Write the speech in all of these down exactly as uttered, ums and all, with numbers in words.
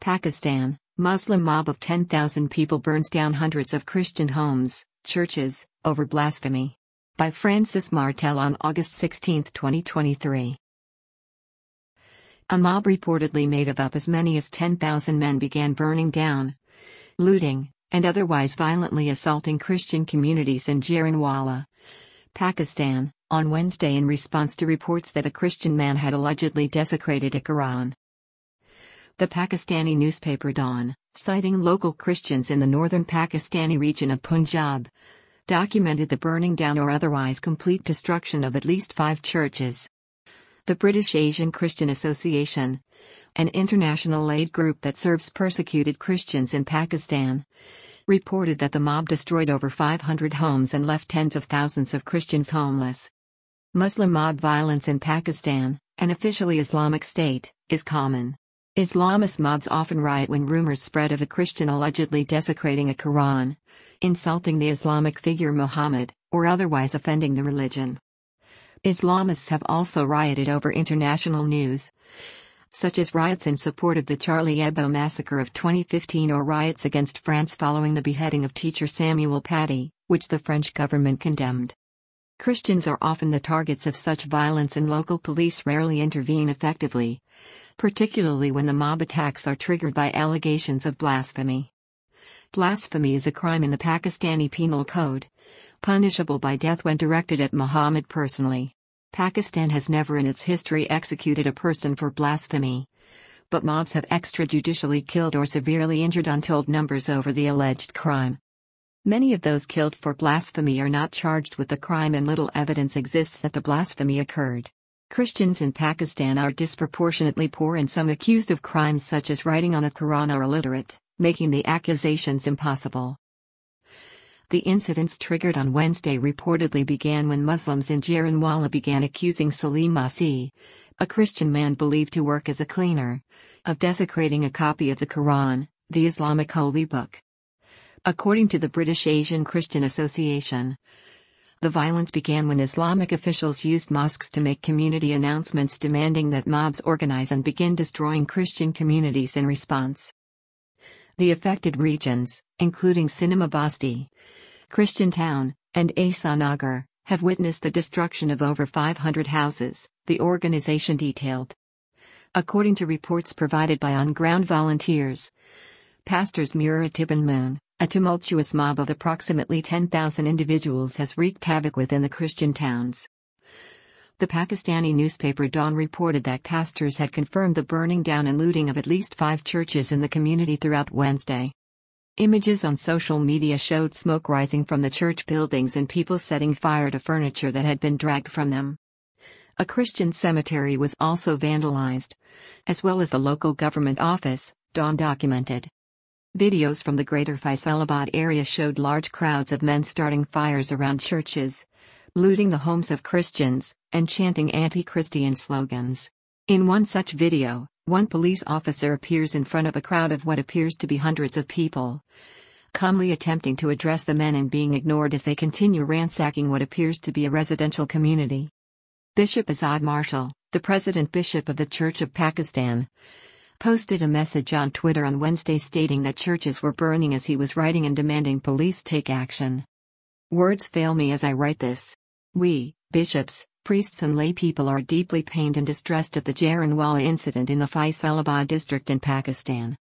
Pakistan, Muslim mob of ten thousand people burns down hundreds of Christian homes, churches, over blasphemy. By Francis Martel on August sixteenth, twenty twenty-three. A mob reportedly made of up as many as ten thousand men began burning down, looting, and otherwise violently assaulting Christian communities in Jaranwala, Pakistan, on Wednesday in response to reports that a Christian man had allegedly desecrated a Quran. The Pakistani newspaper Dawn, citing local Christians in the northern Pakistani region of Punjab, documented the burning down or otherwise complete destruction of at least five churches. The British Asian Christian Association, an international aid group that serves persecuted Christians in Pakistan, reported that the mob destroyed over five hundred homes and left tens of thousands of Christians homeless. Muslim mob violence in Pakistan, an officially Islamic state, is common. Islamist mobs often riot when rumors spread of a Christian allegedly desecrating a Quran, insulting the Islamic figure Muhammad, or otherwise offending the religion. Islamists have also rioted over international news, such as riots in support of the Charlie Hebdo massacre of twenty fifteen or riots against France following the beheading of teacher Samuel Paty, which the French government condemned. Christians are often the targets of such violence and local police rarely intervene effectively, particularly when the mob attacks are triggered by allegations of blasphemy. Blasphemy is a crime in the Pakistani Penal Code, punishable by death when directed at Muhammad personally. Pakistan has never in its history executed a person for blasphemy, but mobs have extrajudicially killed or severely injured untold numbers over the alleged crime. Many of those killed for blasphemy are not charged with the crime and little evidence exists that the blasphemy occurred. Christians in Pakistan are disproportionately poor and some accused of crimes such as writing on a Quran are illiterate, making the accusations impossible. The incidents triggered on Wednesday reportedly began when Muslims in Jaranwala began accusing Salim Masih, a Christian man believed to work as a cleaner, of desecrating a copy of the Quran, the Islamic holy book. According to the British Asian Christian Association, the violence began when Islamic officials used mosques to make community announcements demanding that mobs organize and begin destroying Christian communities in response. The affected regions, including Cinema Basti, Christian Town, and Asanagar, have witnessed the destruction of over five hundred houses, the organization detailed. According to reports provided by on-ground volunteers, Pastors Muratibin Moon, a tumultuous mob of approximately ten thousand individuals has wreaked havoc within the Christian towns. The Pakistani newspaper Dawn reported that pastors had confirmed the burning down and looting of at least five churches in the community throughout Wednesday. Images on social media showed smoke rising from the church buildings and people setting fire to furniture that had been dragged from them. A Christian cemetery was also vandalized, as well as the local government office, Dawn documented. Videos from the greater Faisalabad area showed large crowds of men starting fires around churches, looting the homes of Christians, and chanting anti-Christian slogans. In one such video, one police officer appears in front of a crowd of what appears to be hundreds of people, calmly attempting to address the men and being ignored as they continue ransacking what appears to be a residential community. Bishop Azad Marshall, the president bishop of the Church of Pakistan, posted a message on Twitter on Wednesday stating that churches were burning as he was writing and demanding police take action. Words fail me as I write this. We, bishops, priests and lay people are deeply pained and distressed at the Jaranwala incident in the Faisalabad district in Pakistan.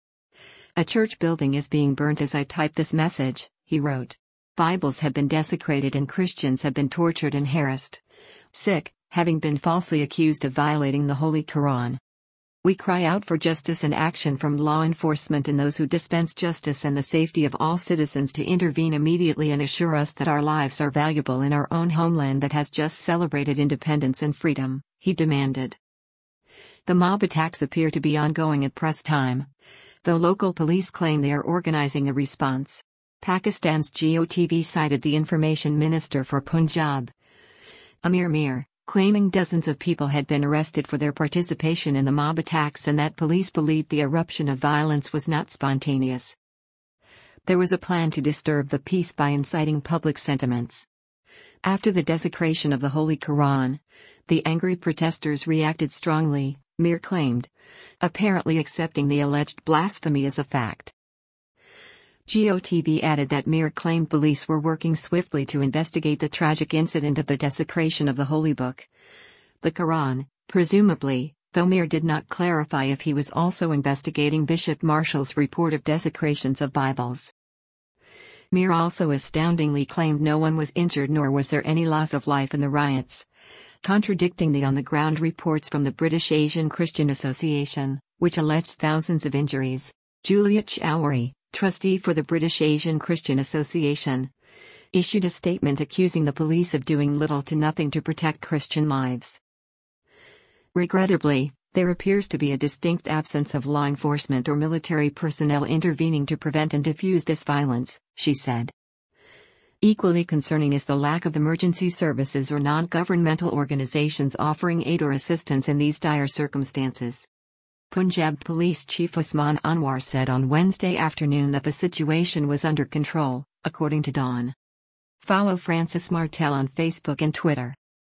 A church building is being burnt as I type this message, he wrote. Bibles have been desecrated and Christians have been tortured and harassed. Sick, having been falsely accused of violating the Holy Quran. We cry out for justice and action from law enforcement and those who dispense justice and the safety of all citizens to intervene immediately and assure us that our lives are valuable in our own homeland that has just celebrated independence and freedom, he demanded. The mob attacks appear to be ongoing at press time, though local police claim they are organizing a response. Pakistan's G O T V cited the information minister for Punjab, Amir Mir, claiming dozens of people had been arrested for their participation in the mob attacks and that police believed the eruption of violence was not spontaneous. There was a plan to disturb the peace by inciting public sentiments. After the desecration of the Holy Quran, the angry protesters reacted strongly, Mir claimed, apparently accepting the alleged blasphemy as a fact. G O T B added that Mir claimed police were working swiftly to investigate the tragic incident of the desecration of the Holy Book, the Quran, presumably, though Mir did not clarify if he was also investigating Bishop Marshall's report of desecrations of Bibles. Mir also astoundingly claimed no one was injured nor was there any loss of life in the riots, contradicting the on-the-ground reports from the British Asian Christian Association, which alleged thousands of injuries. Juliet Chowdhury, trustee for the British Asian Christian Association, issued a statement accusing the police of doing little to nothing to protect Christian lives. Regrettably, there appears to be a distinct absence of law enforcement or military personnel intervening to prevent and diffuse this violence, she said. Equally concerning is the lack of emergency services or non-governmental organizations offering aid or assistance in these dire circumstances. Punjab Police Chief Usman Anwar said on Wednesday afternoon that the situation was under control, according to Dawn. Follow Francis Martel on Facebook and Twitter.